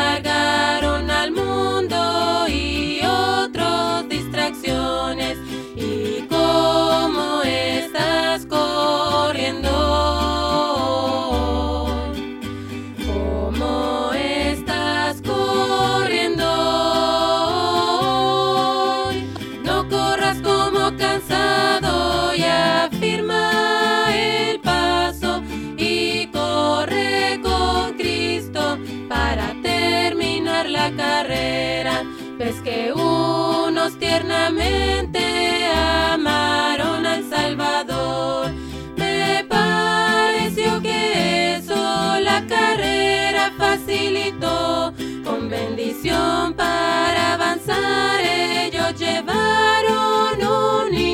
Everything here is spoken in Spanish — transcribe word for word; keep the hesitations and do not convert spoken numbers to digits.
largaron al mundo y otros distracciones. ¿Y cómo estás corriendo? ¿Cómo estás corriendo? No corras como cansado y afirma el paso y corre con Cristo para terminar la carrera. Ves que unos tiernamente amaron al Salvador. Me pareció que eso la carrera facilitó. Con bendición para avanzar ellos llevaron un